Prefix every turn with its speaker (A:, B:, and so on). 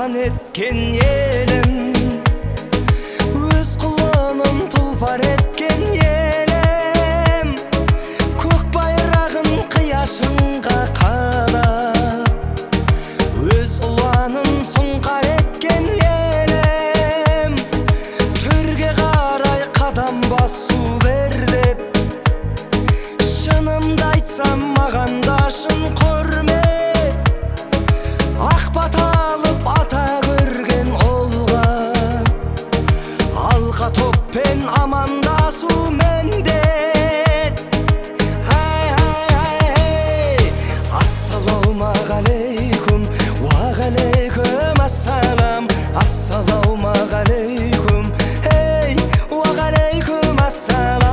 A: аспан еткен елім, өз құлыным тұлпар еткен елім, көк байрағын қияшынға қадап, өз ұланын сұңқар еткен елім, төрге қарай қадам басу бер деп, шынымды айтсам маған да шын құрмет. Ақ бата алып ата көрген олға, алқа топпен амандасу міндет. Ассалаумағалейкум, уағалейкум ассалам.